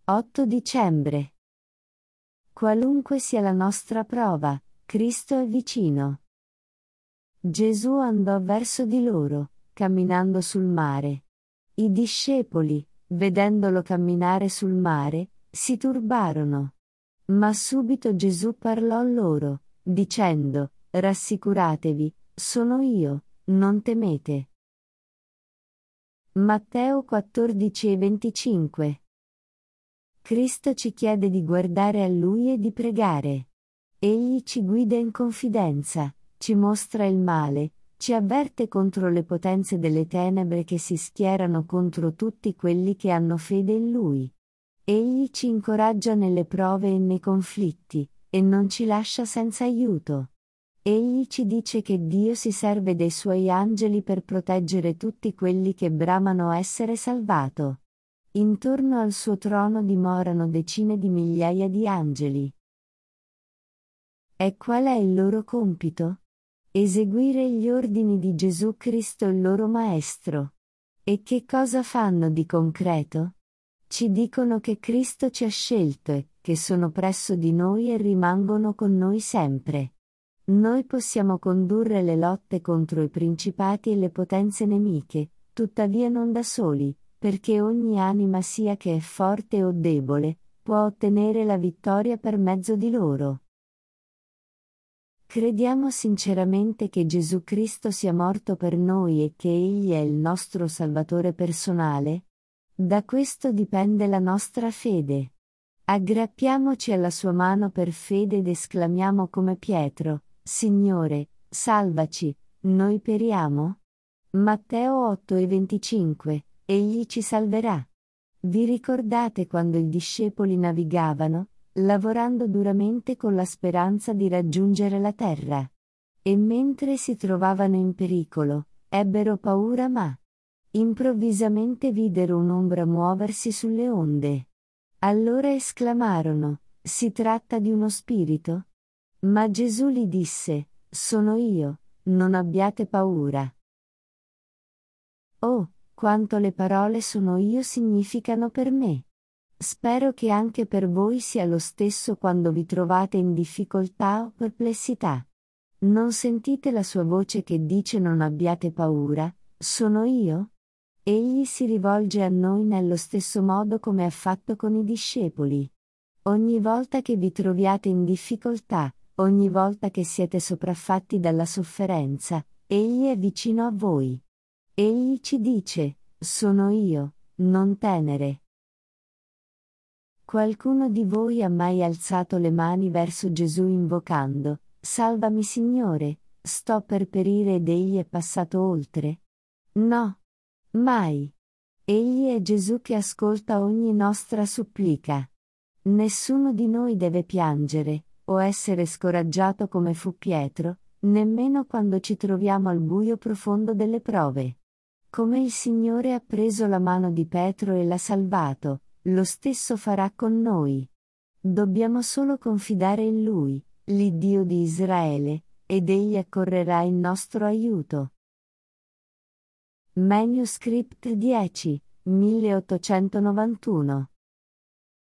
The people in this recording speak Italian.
8 dicembre. Qualunque sia la nostra prova, Cristo è vicino. Gesù andò verso di loro, camminando sul mare. I discepoli, vedendolo camminare sul mare, si turbarono. Ma subito Gesù parlò loro, dicendo: Rassicuratevi, sono io, non temete. Matteo 14:25. Cristo ci chiede di guardare a Lui e di pregare. Egli ci guida in confidenza, ci mostra il male, ci avverte contro le potenze delle tenebre che si schierano contro tutti quelli che hanno fede in Lui. Egli ci incoraggia nelle prove e nei conflitti, e non ci lascia senza aiuto. Egli ci dice che Dio si serve dei suoi angeli per proteggere tutti quelli che bramano essere salvato. Intorno al suo trono dimorano decine di migliaia di angeli. E qual è il loro compito? Eseguire gli ordini di Gesù Cristo il loro Maestro. E che cosa fanno di concreto? Ci dicono che Cristo ci ha scelto e che sono presso di noi e rimangono con noi sempre. Noi possiamo condurre le lotte contro i principati e le potenze nemiche, tuttavia non da soli, perché ogni anima sia che è forte o debole, può ottenere la vittoria per mezzo di loro. Crediamo sinceramente che Gesù Cristo sia morto per noi e che Egli è il nostro Salvatore personale? Da questo dipende la nostra fede. Aggrappiamoci alla sua mano per fede ed esclamiamo come Pietro: Signore, salvaci, noi periamo? Matteo 8:25, Egli ci salverà. Vi ricordate quando i discepoli navigavano, lavorando duramente con la speranza di raggiungere la terra? E mentre si trovavano in pericolo, ebbero paura ma improvvisamente videro un'ombra muoversi sulle onde. Allora esclamarono: Si tratta di uno spirito? Ma Gesù gli disse: Sono io, non abbiate paura. Oh, quanto le parole sono io significano per me! Spero che anche per voi sia lo stesso quando vi trovate in difficoltà o perplessità. Non sentite la sua voce che dice: Non abbiate paura, sono io? Egli si rivolge a noi nello stesso modo come ha fatto con i discepoli. Ogni volta che vi troviate in difficoltà, ogni volta che siete sopraffatti dalla sofferenza, Egli è vicino a voi. Egli ci dice: Sono io, non temere. Qualcuno di voi ha mai alzato le mani verso Gesù invocando: Salvami Signore, sto per perire ed Egli è passato oltre? No. Mai. Egli è Gesù che ascolta ogni nostra supplica. Nessuno di noi deve piangere, o essere scoraggiato come fu Pietro, nemmeno quando ci troviamo al buio profondo delle prove. Come il Signore ha preso la mano di Pietro e l'ha salvato, lo stesso farà con noi. Dobbiamo solo confidare in Lui, l'Iddio di Israele, ed Egli accorrerà in nostro aiuto. Manuscript 10, 1891